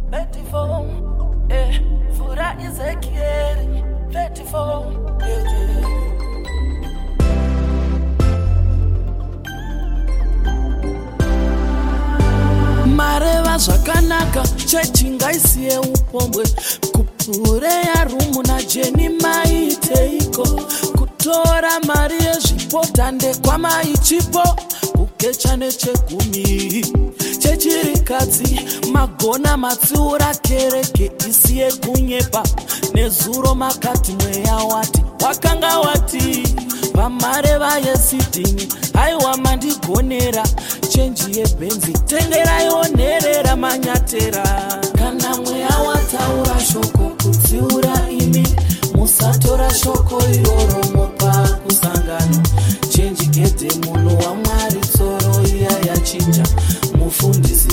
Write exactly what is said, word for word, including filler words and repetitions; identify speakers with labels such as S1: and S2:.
S1: thirty-four, eh, Fura Ezekiel, thirty-four, eh, Mareva zvakanaka chechi ngaisiye upombwe kupureya rumu najeni maiteiko kutora mari yezvipota ndekwamaichipo kukecha nechegumi chechirikadzi magona matsiura kereke isiye kunyepa nezuro makati mweya wati wakanga wati pamareva yesidhini aiwa mandigonera chenji yebhenzi tengerayonherera manyatera kana mweya wataura shoko kutsiura imi musatora shoko iroro